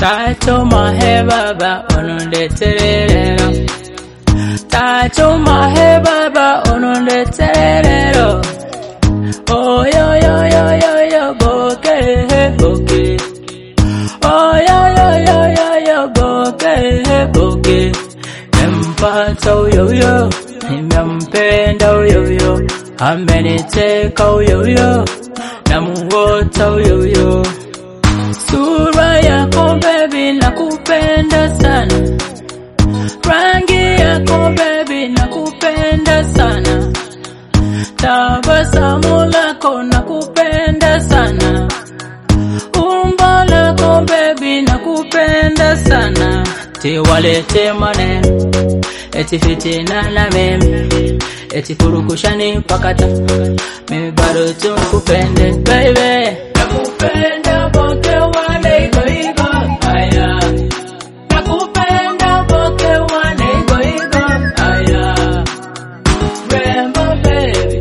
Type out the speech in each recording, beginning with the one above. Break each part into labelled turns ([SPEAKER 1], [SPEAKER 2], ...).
[SPEAKER 1] Tacho mahe baba onondeterero. Tacho mahe baba onondeterero. Oh yo yo yo yo yo boke boke. Oh yo yo yo yo yo boke boke. Empato yo yo, nimempenda yo yo. Ameniteka yo yo, namuota yo yo. Sura yako baby nakupenda sana. Rangi yako baby nakupenda sana. Tabasamu lako nakupenda sana. Umbo lako baby nakupenda sana. Tiwalete maneno eti fitina na mimi, eti kurukushani pakata. Mimi bado tu nakupende baby. Nakupenda boke wane igo igo. Aya. Nakupenda boke wane igo igo. Aya. Remember baby.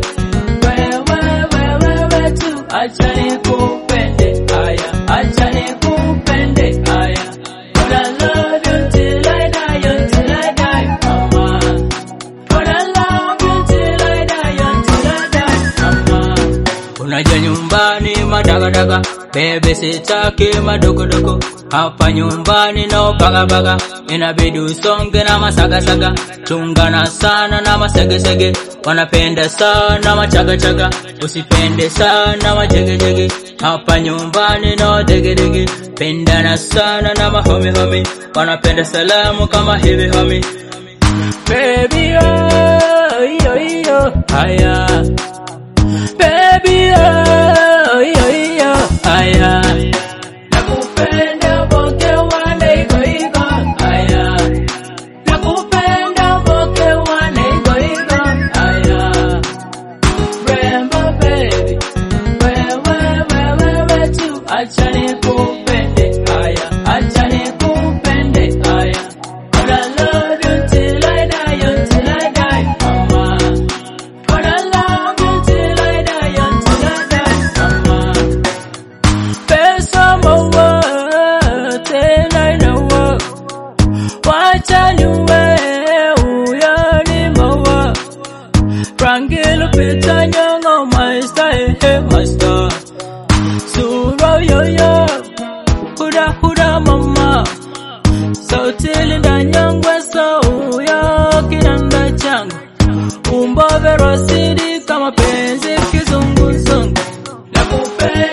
[SPEAKER 1] We tu. Acha nikupende. Aya. Acha nikupende. Aya. But I love you till I die. Until I die. Mama. But I love you till I die. Until I die. Mama. Unaja nyumbani madagadaga. Bebe sitaki madogodogo. Hapa nyumbani no bagabaga. Inabidi usonge na masagasaga. Chungana sana na masegesege. Wanapenda sana machagachaga. Usipende sana majegejege. Hapa nyumbani no degedege. Pendana sana na mahomi. Wanapenda salamu kama hivi homi. Baby oh yo yo. Aya. Baby oh yo yo. Aya. Nakupenda boke wane igo igo. Aya. Nakupenda boke wane igo igo. Aya. Remember baby. We tu. Acha nikupende. Aya. Acha nikupende. Aya. But I love you till I die. Until I die. Mama. But I love you till I die. Until I die. Mama. Pesa mawa tena inawa. Wacha niwe uyani mawa. Rangilu pita nyongo my style, hey my star. Sura yo yo, huda mama. Sauti linda nyongwe so uyo kinanda changu. Umbo vero sidi kama penzi kizungu zungu. Nakupenda